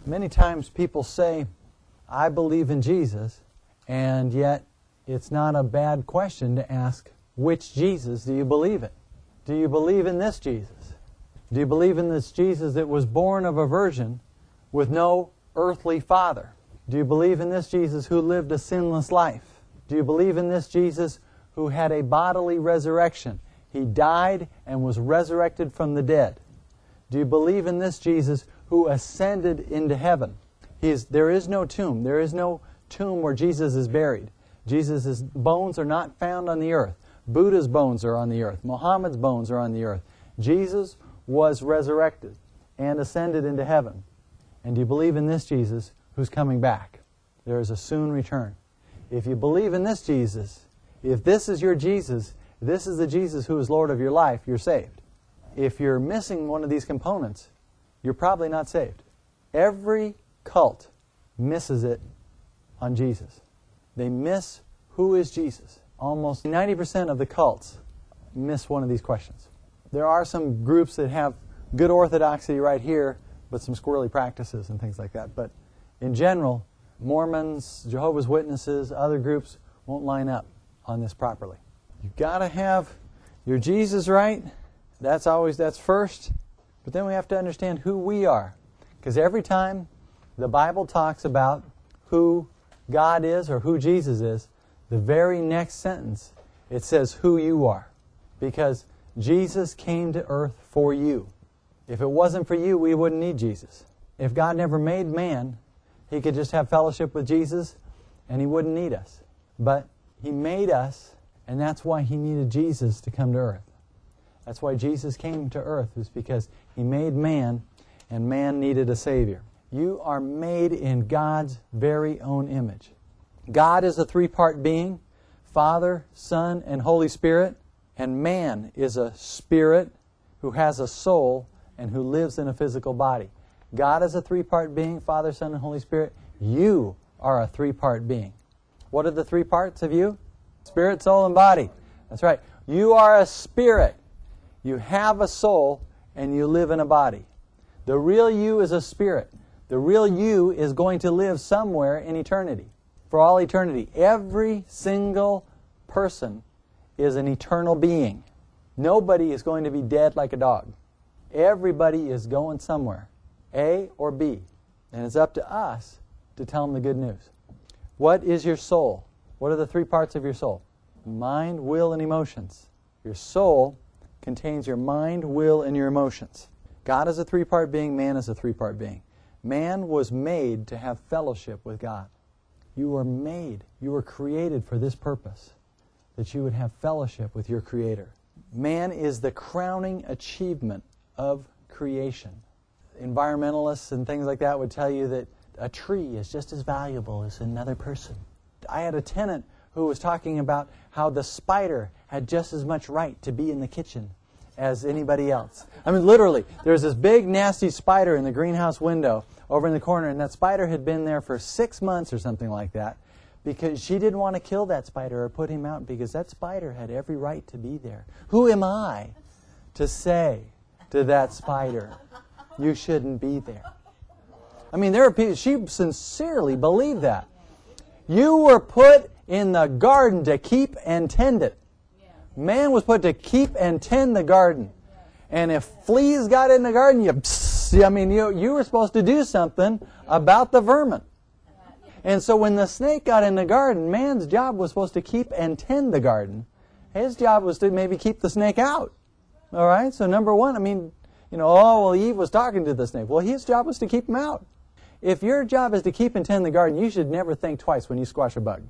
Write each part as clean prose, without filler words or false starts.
Many times people say, I believe in Jesus, and yet it's not a bad question to ask, which Jesus do you believe in? Do you believe in this Jesus? Do you believe in this Jesus that was born of a virgin with no earthly father? Do you believe in this Jesus who lived a sinless life? Do you believe in this Jesus who had a bodily resurrection? He died and was resurrected from the dead. Do you believe in this Jesus who ascended into heaven? There is no tomb. There is no tomb where Jesus is buried. Jesus' bones are not found on the earth. Buddha's bones are on the earth. Muhammad's bones are on the earth. Jesus was resurrected and ascended into heaven. And do you believe in this Jesus who's coming back? There is a soon return. If you believe in this Jesus, if this is your Jesus, this is the Jesus who is Lord of your life, you're saved. If you're missing one of these components, you're probably not saved. Every cult misses it on Jesus. They miss who is Jesus. Almost 90% of the cults miss one of these questions. There are some groups that have good orthodoxy right here, but some squirrely practices and things like that. But in general, Mormons, Jehovah's Witnesses, other groups won't line up on this properly. You've got to have your Jesus right. That's first. But then we have to understand who we are. Because every time the Bible talks about who God is or who Jesus is, the very next sentence, it says who you are. Because Jesus came to earth for you. If it wasn't for you, we wouldn't need Jesus. If God never made man, He could just have fellowship with Jesus and He wouldn't need us. But He made us, and that's why He needed Jesus to come to earth. That's why Jesus came to earth, is because He made man, and man needed a Savior. You are made in God's very own image. God is a three-part being, Father, Son, and Holy Spirit. And man is a spirit who has a soul and who lives in a physical body. God is a three-part being, Father, Son, and Holy Spirit. You are a three-part being. What are the three parts of you? Spirit, soul, and body. That's right. You are a spirit. You have a soul, and you live in a body. The real you is a spirit. The real you is going to live somewhere in eternity, for all eternity. Every single person is an eternal being. Nobody is going to be dead like a dog. Everybody is going somewhere, A or B. And it's up to us to tell them the good news. What is your soul? What are the three parts of your soul? Mind, will, and emotions. Your soul contains your mind, will, and your emotions. God is a three-part being. Man is a three-part being. Man was made to have fellowship with God. You were made, you were created for this purpose, that you would have fellowship with your Creator. Man is the crowning achievement of creation. Environmentalists and things like that would tell you that a tree is just as valuable as another person. I had a tenant who was talking about how the spider had just as much right to be in the kitchen as anybody else. I mean, literally, there's this big, nasty spider in the greenhouse window over in the corner, and that spider had been there for 6 months or something like that, because she didn't want to kill that spider or put him out, because that spider had every right to be there. Who am I to say to that spider, you shouldn't be there? I mean, there are people, she sincerely believed that. You were put in the garden to keep and tend it. Man was put to keep and tend the garden. And if fleas got in the garden, you were supposed to do something about the vermin. And so when the snake got in the garden, man's job was supposed to keep and tend the garden. His job was to maybe keep the snake out. All right? So number one, Eve was talking to the snake. Well, his job was to keep him out. If your job is to keep and tend the garden, you should never think twice when you squash a bug.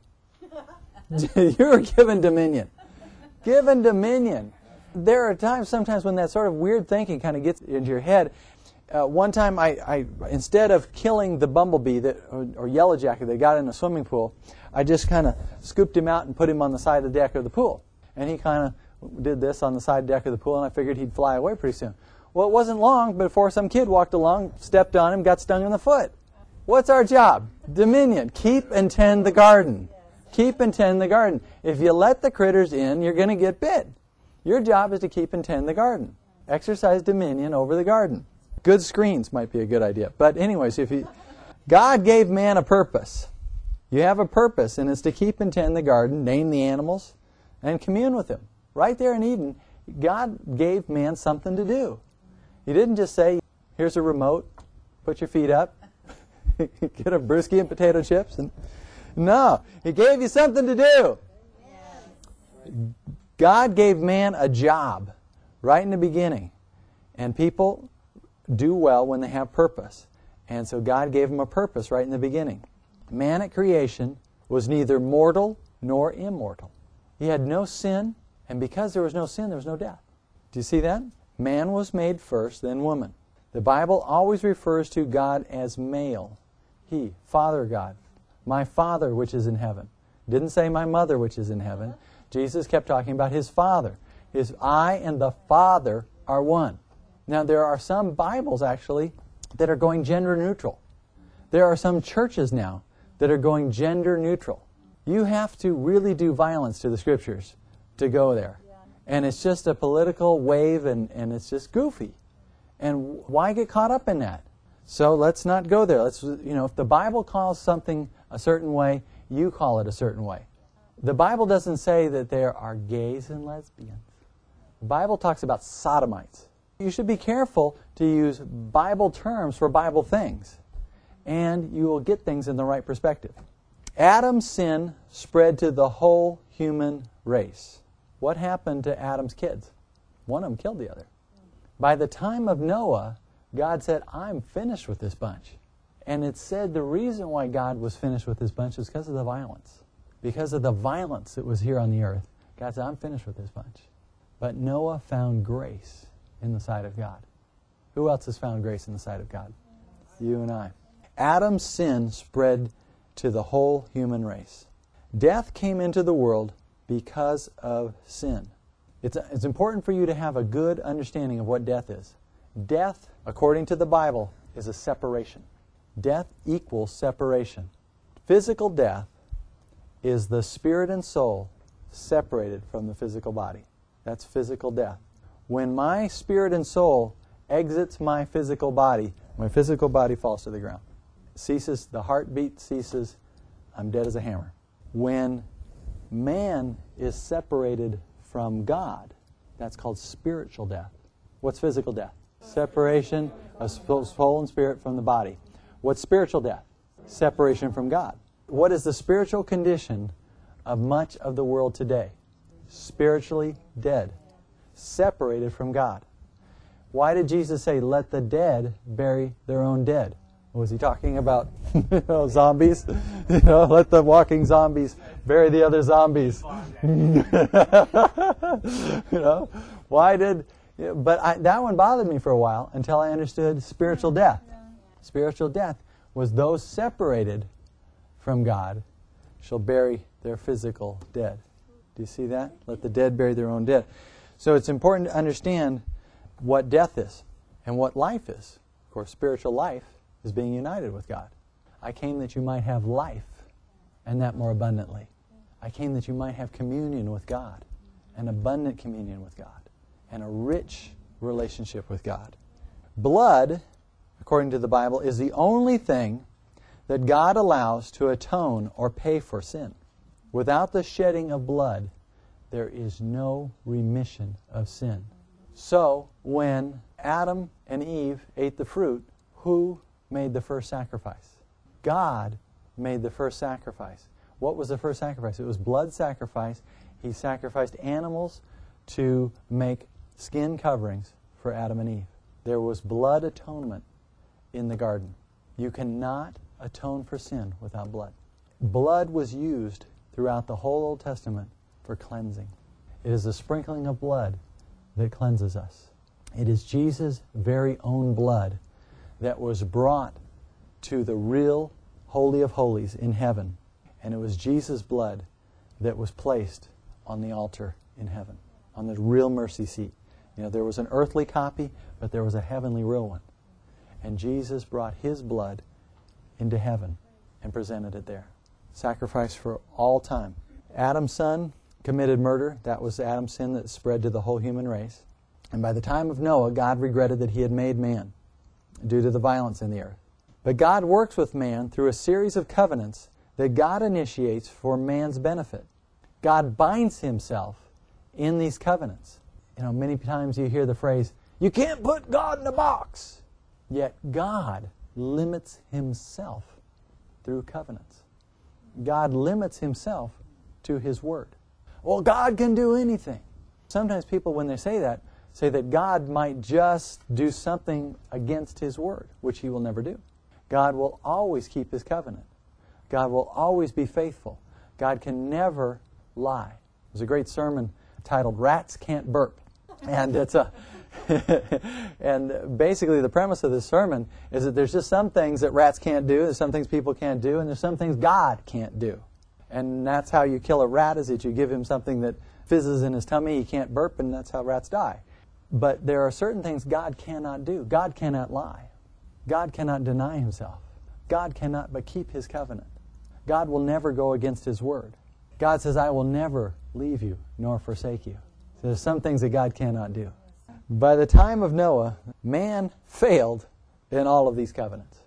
You're given dominion. Given dominion. There are sometimes when that sort of weird thinking kind of gets into your head. One time, I instead of killing the bumblebee or yellow jacket that got in a swimming pool, I just kind of scooped him out and put him on the side of the deck of the pool. And he kind of did this on the side deck of the pool, and I figured he'd fly away pretty soon. Well, it wasn't long before some kid walked along, stepped on him, got stung in the foot. What's our job? Dominion. Keep and tend the garden. Keep and tend the garden. If you let the critters in, you're going to get bit. Your job is to keep and tend the garden. Exercise dominion over the garden. Good screens might be a good idea. But anyways, if you God gave man a purpose. You have a purpose, and it's to keep and tend the garden, name the animals, and commune with them. Right there in Eden, God gave man something to do. He didn't just say, here's a remote, put your feet up, get a brewski and potato chips. No, He gave you something to do. God gave man a job right in the beginning. And people do well when they have purpose. And so God gave him a purpose right in the beginning. Man at creation was neither mortal nor immortal. He had no sin, and because there was no sin, there was no death. Do you see that? Man was made first, then woman. The Bible always refers to God as male. He, Father God, my Father which is in heaven. Didn't say my mother which is in heaven. Jesus kept talking about His Father. I and the Father are one. Now there are some Bibles actually that are going gender neutral. There are some churches now that are going gender neutral. You have to really do violence to the Scriptures to go there. And it's just a political wave and it's just goofy. And why get caught up in that? So let's not go there. If the Bible calls something a certain way, you call it a certain way. The Bible doesn't say that there are gays and lesbians. The Bible talks about sodomites. You should be careful to use Bible terms for Bible things, and you will get things in the right perspective. Adam's sin spread to the whole human race. What happened to Adam's kids? One of them killed the other. By the time of Noah, God said, I'm finished with this bunch. And it said the reason why God was finished with this bunch was because of the violence. Because of the violence that was here on the earth. God said, I'm finished with this bunch. But Noah found grace in the sight of God. Who else has found grace in the sight of God? You and I. Adam's sin spread to the whole human race. Death came into the world because of sin. It's important for you to have a good understanding of what death is. Death, according to the Bible, is a separation. Death equals separation. Physical death is the spirit and soul separated from the physical body. That's physical death. When my spirit and soul exits my physical body falls to the ground. Ceases, the heartbeat ceases, I'm dead as a hammer. When man is separated from God, that's called spiritual death. What's physical death? Separation of soul and spirit from the body. What's spiritual death? Separation from God. What is the spiritual condition of much of the world today? Spiritually dead. Separated from God. Why did Jesus say, let the dead bury their own dead? Was He talking about zombies? Let the walking zombies bury the other zombies. Why did... But that one bothered me for a while until I understood spiritual death. Spiritual death was those separated from God shall bury their physical dead. Do you see that? Let the dead bury their own dead. So it's important to understand what death is and what life is. Of course, spiritual life is being united with God. I came that you might have life, and that more abundantly. I came that you might have communion with God, an abundant communion with God, and a rich relationship with God. Blood, according to the Bible, is the only thing that God allows to atone or pay for sin. Without the shedding of blood, there is no remission of sin. So, when Adam and Eve ate the fruit, who made the first sacrifice? God made the first sacrifice. What was the first sacrifice? It was blood sacrifice. He sacrificed animals to make skin coverings for Adam and Eve. There was blood atonement in the garden. You cannot atone for sin without blood. Blood was used throughout the whole Old Testament for cleansing. It is the sprinkling of blood that cleanses us. It is Jesus' very own blood that was brought to the real Holy of Holies in heaven. And it was Jesus' blood that was placed on the altar in heaven, on the real mercy seat. There was an earthly copy, but there was a heavenly real one. And Jesus brought His blood into heaven and presented it there. Sacrifice for all time. Adam's son committed murder. That was Adam's sin that spread to the whole human race. And by the time of Noah, God regretted that He had made man due to the violence in the earth. But God works with man through a series of covenants that God initiates for man's benefit. God binds himself in these covenants. Many times you hear the phrase, you can't put God in a box. Yet God limits himself through covenants. God limits himself to his word. Well, God can do anything. Sometimes people, when they say that God might just do something against his word, which he will never do. God will always keep his covenant. God will always be faithful. God can never lie. There's a great sermon titled Rats Can't Burp. And it's and basically the premise of this sermon is that there's just some things that rats can't do, there's some things people can't do, and there's some things God can't do. And that's how you kill a rat, is that you give him something that fizzes in his tummy, he can't burp, and that's how rats die. But there are certain things God cannot do. God cannot lie. God cannot deny himself. God cannot but keep his covenant. God will never go against his word. God says, I will never leave you nor forsake you. So there's some things that God cannot do. By the time of Noah, man failed in all of these covenants.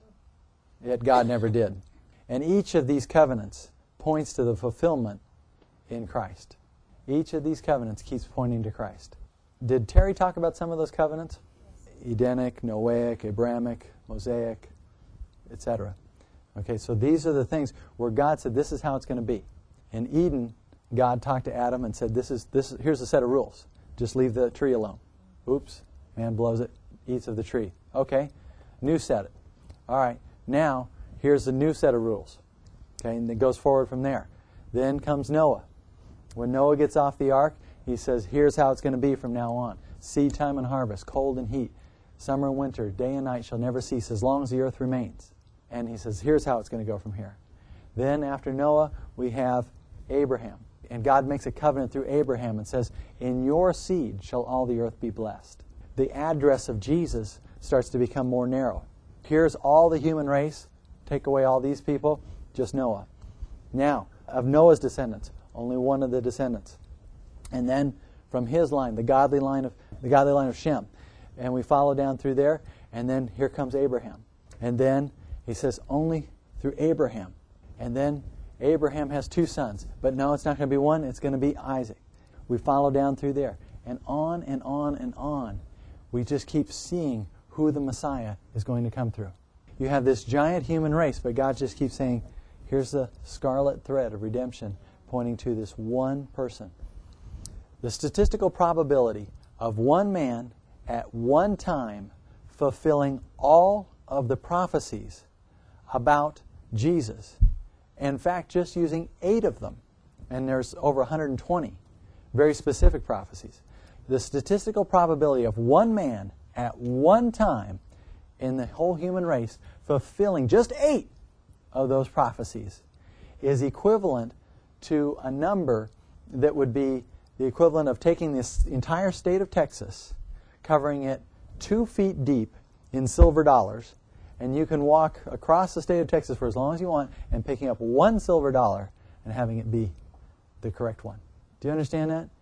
Yet God never did. And each of these covenants points to the fulfillment in Christ. Each of these covenants keeps pointing to Christ. Did Terry talk about some of those covenants? Edenic, Noahic, Abrahamic, Mosaic, etc. Okay, so these are the things where God said this is how it's going to be. In Eden, God talked to Adam and said, here's a set of rules. Just leave the tree alone. Oops, man blows it, eats of the tree. Okay, new set. All right, now here's the new set of rules. Okay, and it goes forward from there. Then comes Noah. When Noah gets off the ark, he says, here's how it's going to be from now on. Seed time and harvest, cold and heat, summer and winter, day and night shall never cease as long as the earth remains. And he says, here's how it's going to go from here. Then after Noah, we have Abraham. And God makes a covenant through Abraham and says, in your seed shall all the earth be blessed. The address of Jesus starts to become more narrow. Here's all the human race. Take away all these people, just Noah. Now, of Noah's descendants, only one of the descendants. And then from his line, the godly line of Shem. And we follow down through there, and then here comes Abraham. And then he says, only through Abraham. And then Abraham has two sons. But no, it's not going to be one, it's going to be Isaac. We follow down through there. And on and on and on. We just keep seeing who the Messiah is going to come through. You have this giant human race, but God just keeps saying, here's the scarlet thread of redemption pointing to this one person. The statistical probability of one man at one time fulfilling all of the prophecies about Jesus. In fact, just using 8 of them, and there's over 120 very specific prophecies. The statistical probability of one man at one time in the whole human race fulfilling just 8 of those prophecies is equivalent to a number that would be the equivalent of taking this entire state of Texas, covering it 2 feet deep in silver dollars, and you can walk across the state of Texas for as long as you want and picking up one silver dollar and having it be the correct one. Do you understand that?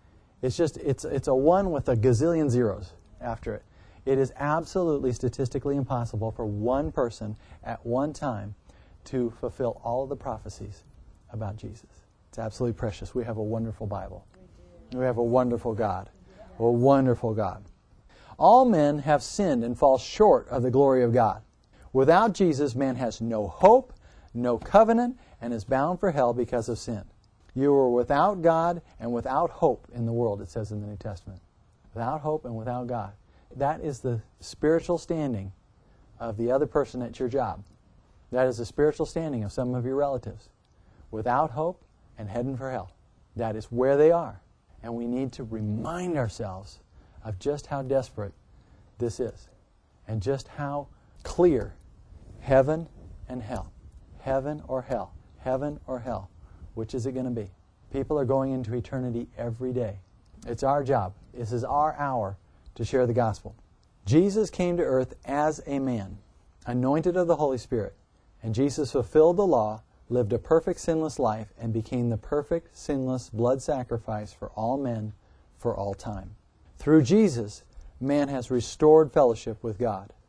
It's a 1 with a gazillion zeros after it. It is absolutely statistically impossible for one person at one time to fulfill all of the prophecies about Jesus. It's absolutely precious. We have a wonderful Bible. We have a wonderful God. A wonderful God. All men have sinned and fall short of the glory of God. Without Jesus, man has no hope, no covenant, and is bound for hell because of sin. You are without God and without hope in the world, it says in the New Testament. Without hope and without God. That is the spiritual standing of the other person at your job. That is the spiritual standing of some of your relatives. Without hope and heading for hell. That is where they are. And we need to remind ourselves of just how desperate this is. And just how clear heaven and hell. Heaven or hell. Heaven or hell. Which is it going to be? People are going into eternity every day. It's our job. This is our hour to share the gospel. Jesus came to earth as a man, anointed of the Holy Spirit. And Jesus fulfilled the law, lived a perfect sinless life, and became the perfect sinless blood sacrifice for all men for all time. Through Jesus, man has restored fellowship with God.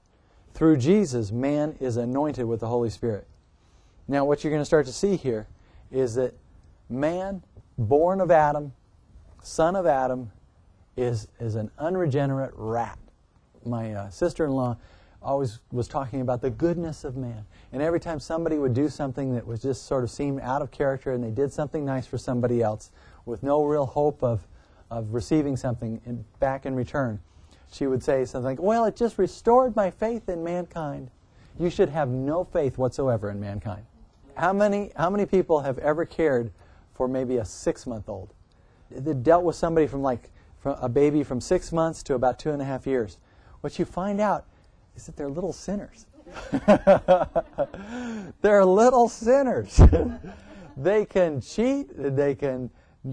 Through Jesus, man is anointed with the Holy Spirit. Now, what you're going to start to see here is that man, born of Adam, son of Adam, is an unregenerate rat. My sister-in-law always was talking about the goodness of man. And every time somebody would do something that was just sort of seemed out of character and they did something nice for somebody else with no real hope of receiving something back in return, she would say something like, well, it just restored my faith in mankind. You should have no faith whatsoever in mankind. How many people have ever cared for maybe a 6-month-old? They dealt with somebody from a baby from 6 months to about 2.5 years. What you find out is that they're little sinners. They're little sinners. They can cheat. They can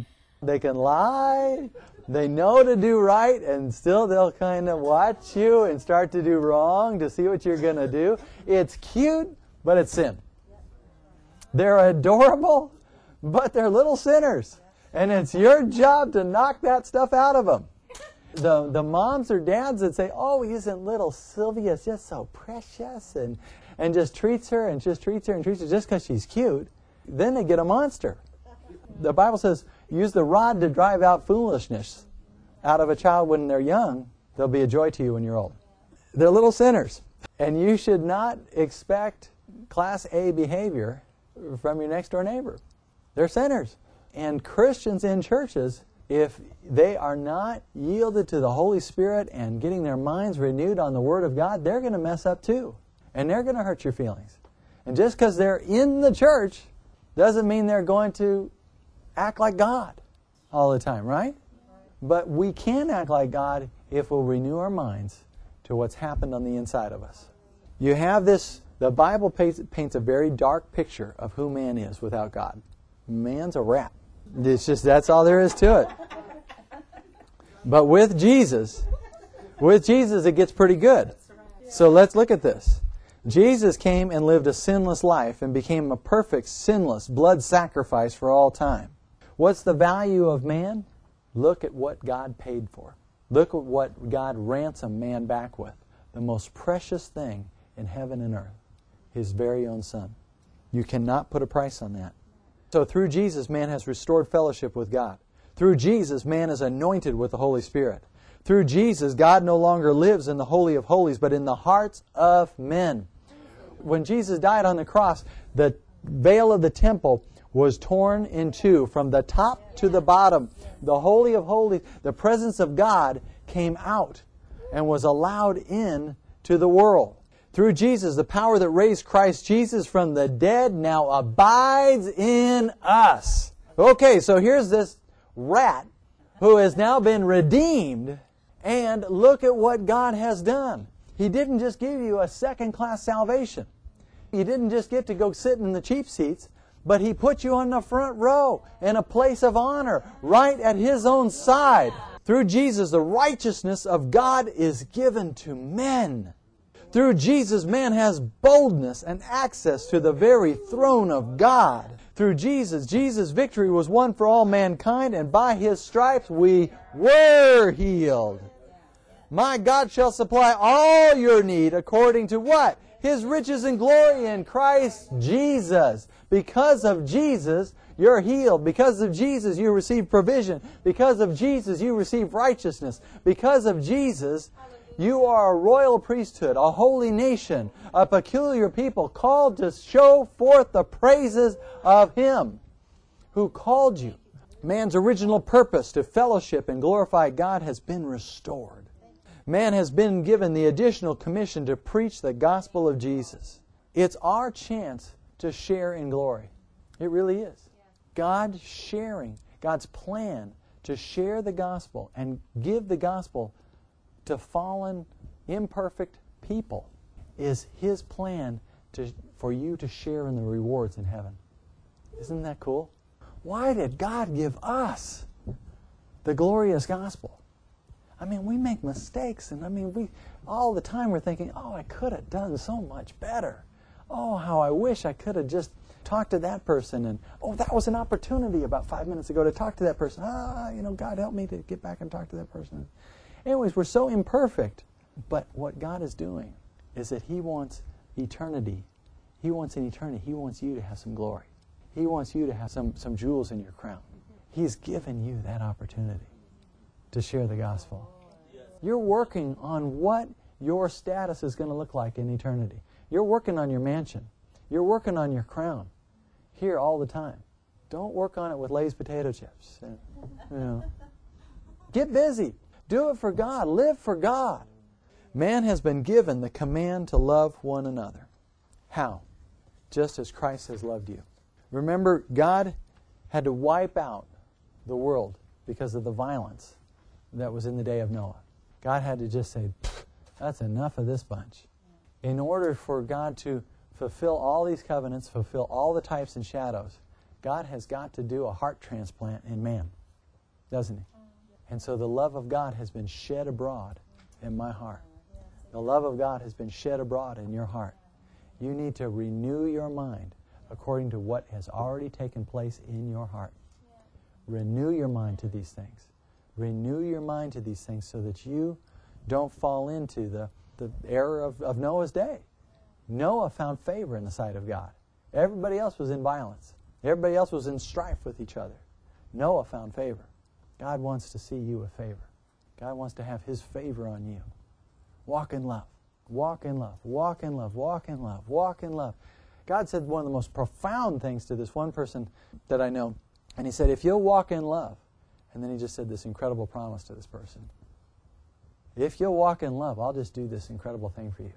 lie. They know to do right, and still they'll kind of watch you and start to do wrong to see what you're going to do. It's cute, but it's sin. They're adorable, but they're little sinners. And it's your job to knock that stuff out of them. The moms or dads that say, oh, isn't little Sylvia just so precious, and just treats her and just treats her and treats her just because she's cute, then they get a monster. The Bible says, use the rod to drive out foolishness out of a child when they're young. They'll be a joy to you when you're old. They're little sinners. And you should not expect Class A behavior from your next door neighbor. They're sinners. And Christians in churches, if they are not yielded to the Holy Spirit and getting their minds renewed on the Word of God, they're going to mess up too. And they're going to hurt your feelings. And just because they're in the church doesn't mean they're going to act like God all the time, right? But we can act like God if we'll renew our minds to what's happened on the inside of us. You have this, the Bible paints a very dark picture of who man is without God. Man's a rat. It's just, that's all there is to it. But with Jesus it gets pretty good. So let's look at this. Jesus came and lived a sinless life and became a perfect, sinless blood sacrifice for all time. What's the value of man? Look at what God paid for. Look at what God ransomed man back with. The most precious thing in heaven and earth. His very own Son. You cannot put a price on that. So through Jesus, man has restored fellowship with God. Through Jesus, man is anointed with the Holy Spirit. Through Jesus, God no longer lives in the Holy of Holies, but in the hearts of men. When Jesus died on the cross, the veil of the temple was torn in two from the top to the bottom. The Holy of Holies, the presence of God, came out and was allowed in to the world. Through Jesus, the power that raised Christ Jesus from the dead now abides in us. Okay, so here's this rat who has now been redeemed, and look at what God has done. He didn't just give you a second-class salvation. You didn't just get to go sit in the cheap seats, but He put you on the front row in a place of honor, right at His own side. Through Jesus, the righteousness of God is given to men. Through Jesus, man has boldness and access to the very throne of God. Through Jesus, victory was won for all mankind, and by His stripes we were healed. My God shall supply all your need according to what? His riches and glory in Christ Jesus. Because of Jesus, you're healed. Because of Jesus, you receive provision. Because of Jesus, you receive righteousness. Because of Jesus, you are a royal priesthood, a holy nation, a peculiar people called to show forth the praises of Him who called you. Man's original purpose to fellowship and glorify God has been restored. Man has been given the additional commission to preach the gospel of Jesus. It's our chance to share in glory. It really is. God sharing, God's plan to share the gospel and give the gospel to fallen, imperfect people is His plan for you to share in the rewards in heaven. Isn't that cool? Why did God give us the glorious gospel? I mean, we make mistakes, and we all the time we're thinking, oh, I could have done so much better. Oh, how I wish I could have just talked to that person, and oh, that was an opportunity about 5 minutes ago to talk to that person. God help me to get back and talk to that person. Anyways, we're so imperfect. But what God is doing is that He wants eternity. He wants an eternity. He wants you to have some glory. He wants you to have some jewels in your crown. He's given you that opportunity to share the gospel. You're working on what your status is going to look like in eternity. You're working on your mansion. You're working on your crown here all the time. Don't work on it with Lay's potato chips. Get busy. Do it for God. Live for God. Man has been given the command to love one another. How? Just as Christ has loved you. Remember, God had to wipe out the world because of the violence that was in the day of Noah. God had to just say, that's enough of this bunch. In order for God to fulfill all these covenants, fulfill all the types and shadows, God has got to do a heart transplant in man, doesn't He? And so the love of God has been shed abroad in my heart. The love of God has been shed abroad in your heart. You need to renew your mind according to what has already taken place in your heart. Renew your mind to these things. Renew your mind to these things so that you don't fall into the error of Noah's day. Noah found favor in the sight of God. Everybody else was in violence. Everybody else was in strife with each other. Noah found favor. God wants to see you with favor. God wants to have His favor on you. Walk in love. Walk in love. Walk in love. Walk in love. Walk in love. God said one of the most profound things to this one person that I know. And He said, if you'll walk in love, and then He just said this incredible promise to this person. If you'll walk in love, I'll just do this incredible thing for you.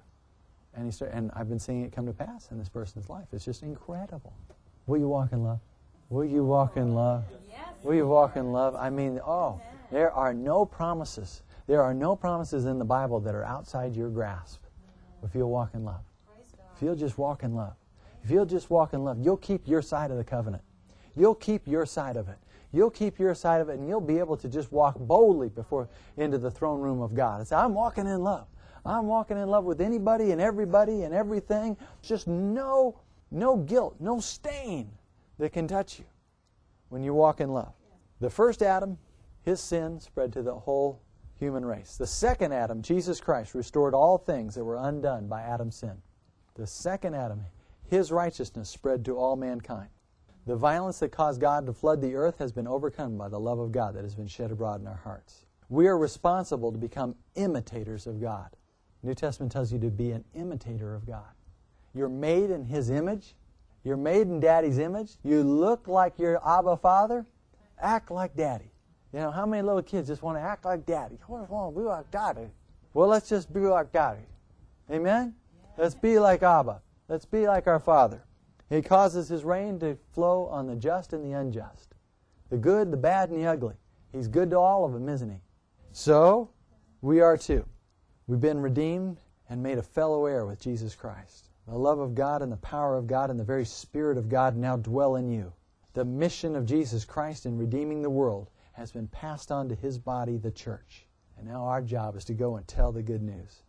And I've been seeing it come to pass in this person's life. It's just incredible. Will you walk in love? Will you walk in love? Yes. Will you walk in love? I mean, there are no promises. There are no promises in the Bible that are outside your grasp. If you'll walk in love. If you'll just walk in love. If you'll just walk in love, you'll keep your side of the covenant. You'll keep your side of it. You'll keep your side of it, and you'll be able to just walk boldly into the throne room of God and say, I'm walking in love. I'm walking in love with anybody and everybody and everything. Just no guilt, no stain that can touch you when you walk in love. The first Adam, his sin spread to the whole human race. The second Adam, Jesus Christ, restored all things that were undone by Adam's sin. The second Adam, his righteousness spread to all mankind. The violence that caused God to flood the earth has been overcome by the love of God that has been shed abroad in our hearts. We are responsible to become imitators of God. New Testament tells you to be an imitator of God. You're made in His image. You're made in Daddy's image. You look like your Abba Father. Act like Daddy. You know, how many little kids just want to act like Daddy? I want to be like Daddy. Well, let's just be like Daddy. Amen? Let's be like Abba. Let's be like our Father. He causes His rain to flow on the just and the unjust, the good, the bad, and the ugly. He's good to all of them, isn't He? So, we are too. We've been redeemed and made a fellow heir with Jesus Christ. The love of God and the power of God and the very Spirit of God now dwell in you. The mission of Jesus Christ in redeeming the world has been passed on to His body, the church. And now our job is to go and tell the good news.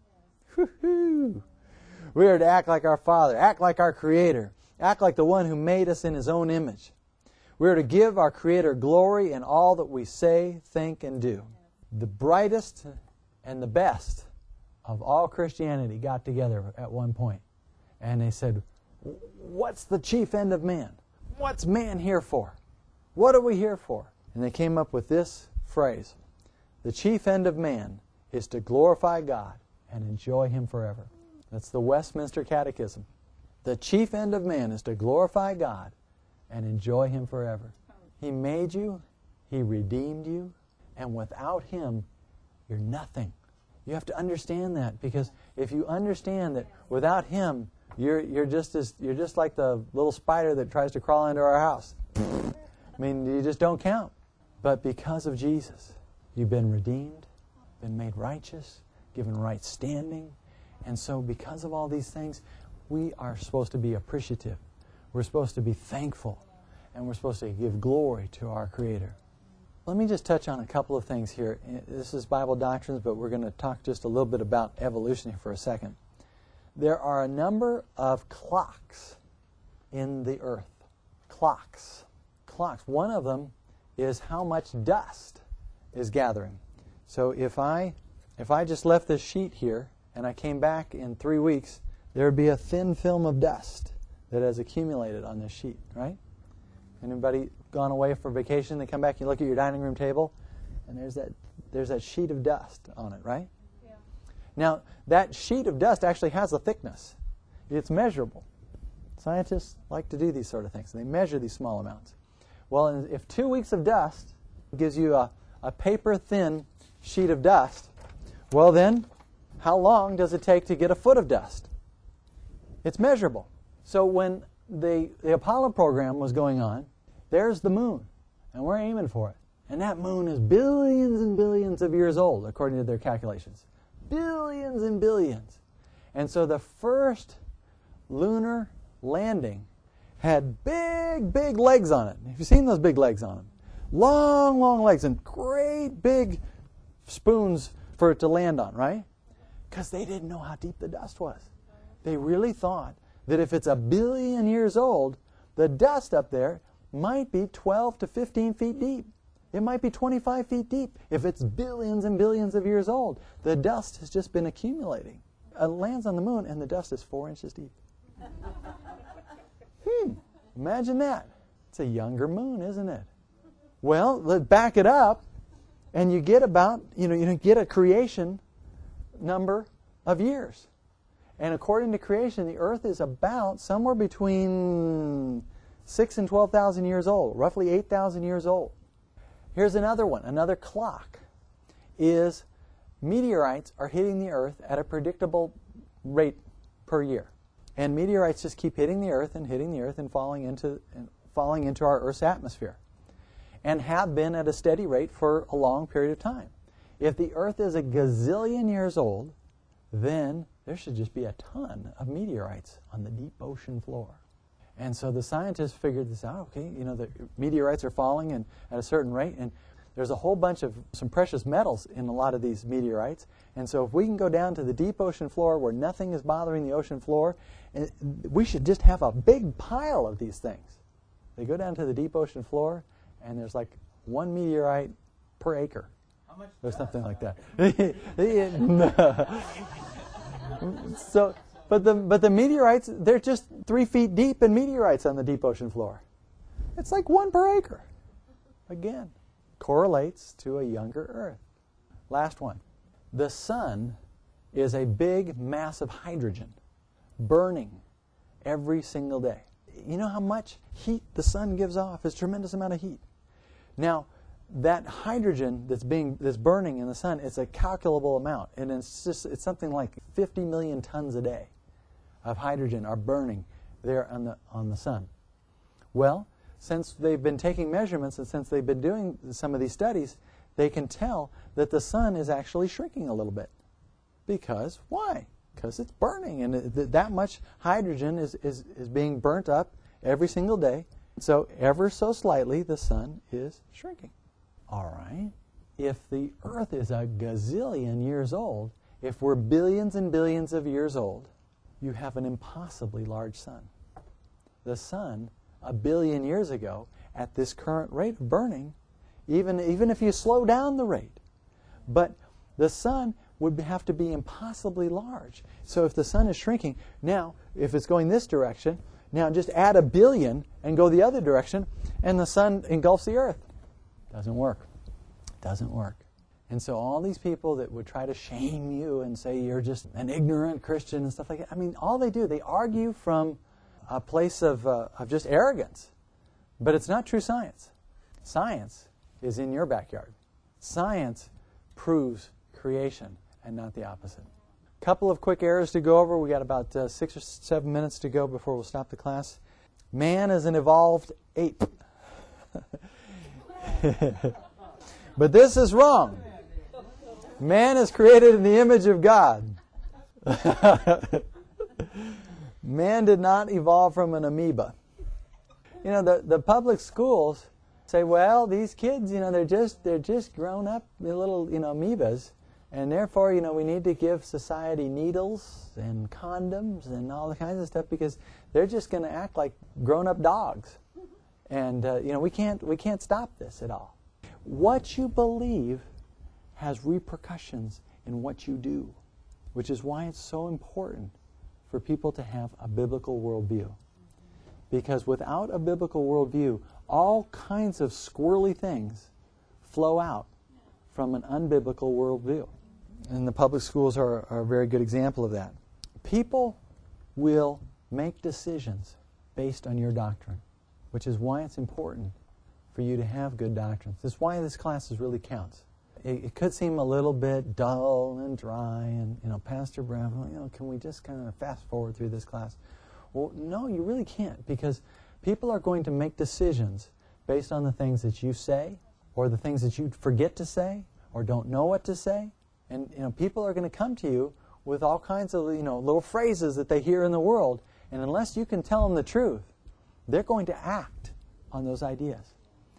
Woo-hoo! We are to act like our Father, act like our Creator, act like the one who made us in His own image. We are to give our Creator glory in all that we say, think, and do. The brightest and the best of all Christianity got together at one point. And they said, what's the chief end of man? What's man here for? What are we here for? And they came up with this phrase. The chief end of man is to glorify God and enjoy Him forever. That's the Westminster Catechism. The chief end of man is to glorify God and enjoy Him forever. He made you, He redeemed you, and without Him, you're nothing. You have to understand that, because if you understand that without Him, you're just like the little spider that tries to crawl into our house. I mean, you just don't count. But because of Jesus, you've been redeemed, been made righteous, given right standing, and so because of all these things, we are supposed to be appreciative. We're supposed to be thankful, and we're supposed to give glory to our Creator. Let me just touch on a couple of things here. This is Bible Doctrines, but we're going to talk just a little bit about evolution for a second. There are a number of clocks in the earth. Clocks. One of them is how much dust is gathering. So if I just left this sheet here and I came back in 3 weeks, there would be a thin film of dust that has accumulated on this sheet, right? Anybody gone away for vacation, they come back, you look at your dining room table, and there's that sheet of dust on it, right? Yeah. Now, that sheet of dust actually has a thickness. It's measurable. Scientists like to do these sort of things. They measure these small amounts. Well, if 2 weeks of dust gives you a paper-thin sheet of dust, well then, how long does it take to get a foot of dust? It's measurable. So when the Apollo program was going on, there's the moon, and we're aiming for it. And that moon is billions and billions of years old, according to their calculations. Billions and billions. And so the first lunar landing had big, big legs on it. Have you seen those big legs on them? Long, long legs and great big spoons for it to land on, right? Because they didn't know how deep the dust was. They really thought that if it's 1 billion years old, the dust up there might be 12 to 15 feet deep. It might be 25 feet deep. If it's billions and billions of years old, the dust has just been accumulating. It lands on the moon and the dust is 4 inches deep. Imagine that. It's a younger moon, isn't it? Well, let's back it up, and you get about, you get a creation number of years. And according to creation, the earth is about somewhere between 6,000 and 12,000 years old, roughly 8,000 years old. Here's another one, another clock, is meteorites are hitting the earth at a predictable rate per year. And meteorites just keep hitting the earth and falling into our Earth's atmosphere. And have been at a steady rate for a long period of time. If the earth is 1 gazillion years old, then there should just be a ton of meteorites on the deep ocean floor. And so the scientists figured this out. Okay, the meteorites are falling at a certain rate, and there's a whole bunch of some precious metals in a lot of these meteorites. And so if we can go down to the deep ocean floor where nothing is bothering the ocean floor, we should just have a big pile of these things. They go down to the deep ocean floor, and there's like 1 meteorite per acre. How much? Or something like that. So, but the meteorites, they're just 3 feet deep in meteorites on the deep ocean floor. It's like 1 per acre. Again, correlates to a younger Earth. Last one. The sun is a big mass of hydrogen burning every single day. You know how much heat the sun gives off? It's a tremendous amount of heat. Now, that hydrogen that's burning in the sun, it's a calculable amount, and it's something like 50 million tons a day of hydrogen are burning there on the sun. Well, since they've been taking measurements and since they've been doing some of these studies, they can tell that the sun is actually shrinking a little bit. Because why? Because it's burning, and that much hydrogen is being burnt up every single day. So ever so slightly, the sun is shrinking. All right. If the Earth is 1 gazillion years old, if we're billions and billions of years old, you have an impossibly large sun. The sun, 1 billion years ago, at this current rate of burning, even if you slow down the rate, but the sun would have to be impossibly large. So if the sun is shrinking, now, if it's going this direction, now just add 1 billion and go the other direction, and the sun engulfs the earth. Doesn't work. Doesn't work. And so all these people that would try to shame you and say you're just an ignorant Christian and stuff like that, I mean, all they do, they argue from a place of just arrogance. But it's not true science. Science is in your backyard. Science proves creation and not the opposite. Couple of quick errors to go over. We got about 6 or 7 minutes to go before we'll stop the class. Man is an evolved ape. But this is wrong. Man is created in the image of God. Man did not evolve from an amoeba. The public schools say, well, these kids, they're just grown up little, amoebas, and therefore, we need to give society needles and condoms and all the kinds of stuff because they're just going to act like grown-up dogs. And we can't stop this at all. What you believe has repercussions in what you do. which is why it's so important for people to have a biblical worldview. Because without a biblical worldview, all kinds of squirrely things flow out from an unbiblical worldview. And the public schools are a very good example of that. People will make decisions based on your doctrine, which is why it's important for you to have good doctrines. That's why this class really counts. It could seem a little bit dull and dry, and Pastor Bravo, can we just kind of fast forward through this class? Well, no, you really can't, because people are going to make decisions based on the things that you say, or the things that you forget to say, or don't know what to say. And people are going to come to you with all kinds of little phrases that they hear in the world, and unless you can tell them the truth, they're going to act on those ideas.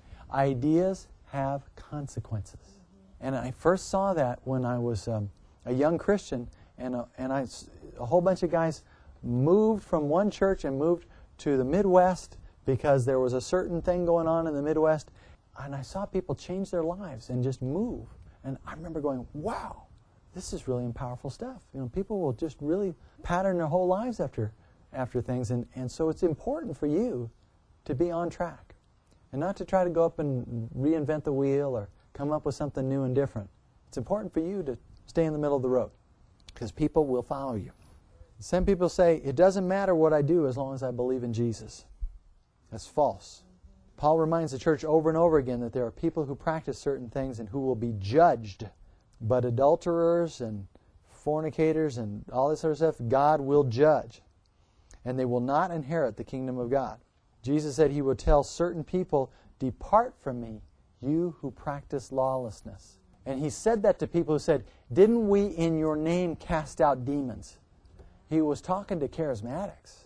Ideas have consequences. And I first saw that when I was a young Christian, and a whole bunch of guys moved from one church and moved to the Midwest because there was a certain thing going on in the Midwest, and I saw people change their lives and just move. And I remember going, wow, this is really powerful stuff. People will just really pattern their whole lives after things, and so it's important for you to be on track and not to try to go up and reinvent the wheel or come up with something new and different. It's important for you to stay in the middle of the road, because people will follow you. Some people say, it doesn't matter what I do as long as I believe in Jesus. That's false. Paul reminds the church over and over again that there are people who practice certain things and who will be judged. But adulterers and fornicators and all this sort of stuff, God will judge. And they will not inherit the kingdom of God. Jesus said He would tell certain people, depart from me, you who practice lawlessness. And He said that to people who said, didn't we in your name cast out demons? He was talking to charismatics.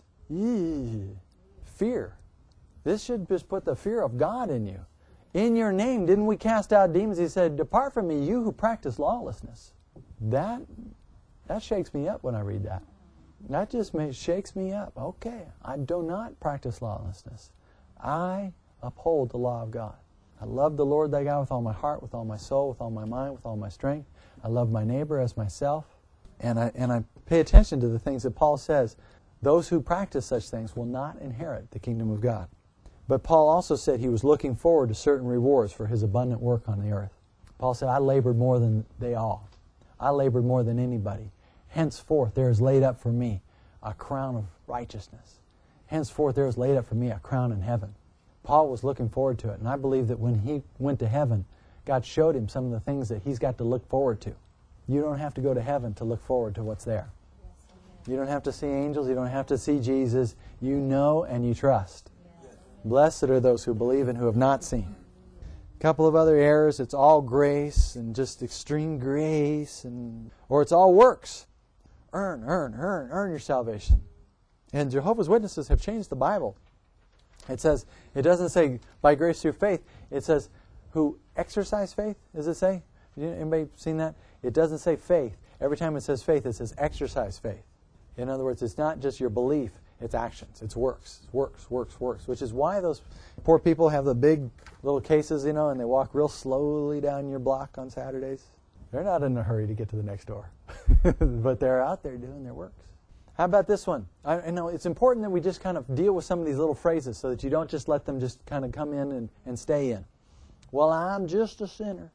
Fear. This should just put the fear of God in you. In your name, didn't we cast out demons? He said, depart from me, you who practice lawlessness. That shakes me up when I read that. That just shakes me up. Okay, I do not practice lawlessness. I uphold the law of God. I love the Lord thy God with all my heart, with all my soul, with all my mind, with all my strength. I love my neighbor as myself. And I pay attention to the things that Paul says. Those who practice such things will not inherit the kingdom of God. But Paul also said he was looking forward to certain rewards for his abundant work on the earth. Paul said, I labored more than they all. I labored more than anybody. Henceforth there is laid up for me a crown of righteousness. Henceforth there is laid up for me a crown in heaven. Paul was looking forward to it, and I believe that when he went to heaven, God showed him some of the things that he's got to look forward to. You don't have to go to heaven to look forward to what's there. You don't have to see angels. You don't have to see Jesus. You know and you trust. Blessed are those who believe and who have not seen. A couple of other errors. It's all grace and just extreme grace, or it's all works. Earn your salvation. And Jehovah's Witnesses have changed the Bible. It doesn't say by grace through faith. It says who exercise faith. Does it say? Anybody seen that? It doesn't say faith. Every time it says faith, it says exercise faith. In other words, it's not just your belief. It's actions. It's works. Works. Which is why those poor people have the big little cases, and they walk real slowly down your block on Saturdays. They're not in a hurry to get to the next door. But they're out there doing their works. How about this one? I know it's important that we just kind of deal with some of these little phrases so that you don't just let them just kind of come in and stay in. Well, I'm just a sinner.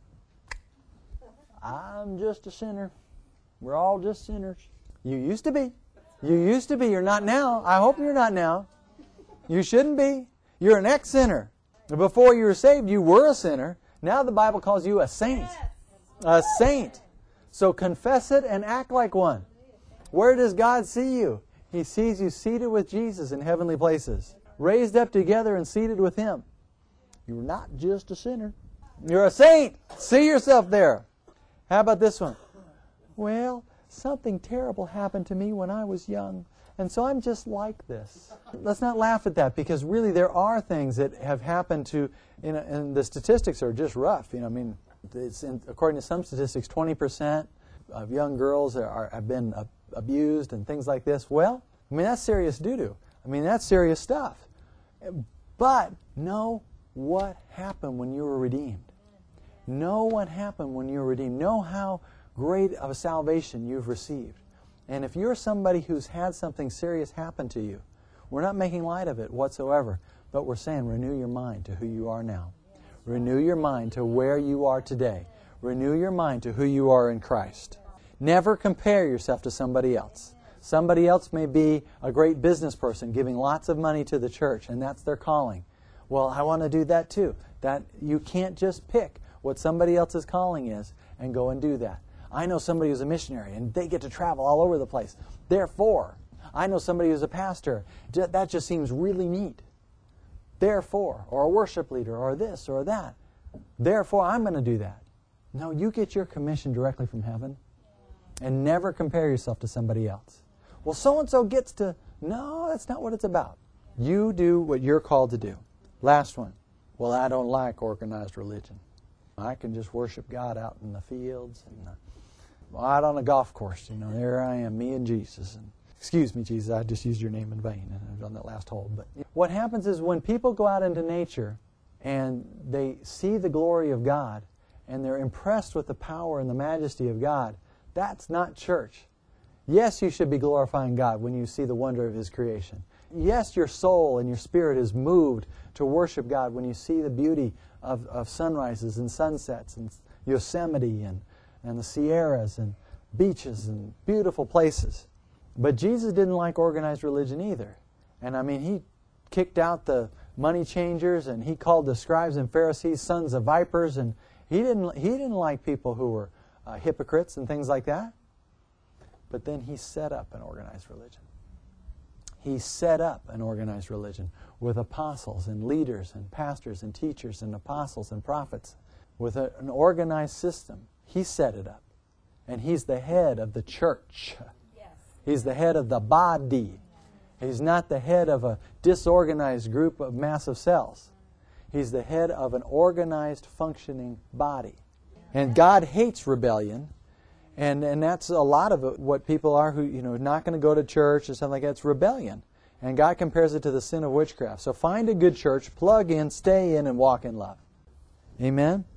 I'm just a sinner. We're all just sinners. You used to be. You used to be. You're not now. I hope you're not now. You shouldn't be. You're an ex-sinner. Before you were saved, you were a sinner. Now the Bible calls you a saint. A saint. So confess it and act like one. Where does God see you? He sees you seated with Jesus in heavenly places. Raised up together and seated with Him. You're not just a sinner. You're a saint. See yourself there. How about this one? Well, something terrible happened to me when I was young, and so I'm just like this. Let's not laugh at that, because really there are things that have happened to, and the statistics are just rough. According to some statistics, 20% of young girls have been abused and things like this. Well, that's serious doo-doo. That's serious stuff. But know what happened when you were redeemed. Know what happened when you were redeemed. Know how great of a salvation you've received. And if you're somebody who's had something serious happen to you, we're not making light of it whatsoever, but we're saying renew your mind to who you are now. Renew your mind to where you are today. Renew your mind to who you are in Christ. Never compare yourself to somebody else. Somebody else may be a great business person giving lots of money to the church, and that's their calling. Well, I want to do that too. That you can't just pick what somebody else's calling is and go and do that. I know somebody who's a missionary, and they get to travel all over the place. Therefore, I know somebody who's a pastor. That just seems really neat. Therefore, or a worship leader, or this or that. Therefore, I'm going to do that. No, you get your commission directly from heaven, and never compare yourself to somebody else. Well, so-and-so gets to... No, that's not what it's about. You do what you're called to do. Last one. Well, I don't like organized religion. I can just worship God out in the fields and out on a golf course. There I am, me and Jesus. And, excuse me, Jesus, I just used your name in vain on that last hole. But what happens is when people go out into nature and they see the glory of God and they're impressed with the power and the majesty of God, that's not church. Yes, you should be glorifying God when you see the wonder of His creation. Yes, your soul and your spirit is moved to worship God when you see the beauty of sunrises and sunsets and Yosemite and the Sierras and beaches and beautiful places. But Jesus didn't like organized religion either. And He kicked out the money changers, and He called the scribes and Pharisees sons of vipers, and He didn't like people who were hypocrites and things like that. But then He set up an organized religion. He set up an organized religion with apostles and leaders and pastors and teachers and apostles and prophets with an organized system. He set it up. And He's the head of the church. Yes. He's the head of the body. He's not the head of a disorganized group of massive cells. He's the head of an organized, functioning body. And God hates rebellion. And that's a lot of it, what people are who, not going to go to church and something like that. It's rebellion. And God compares it to the sin of witchcraft. So find a good church, plug in, stay in, and walk in love. Amen?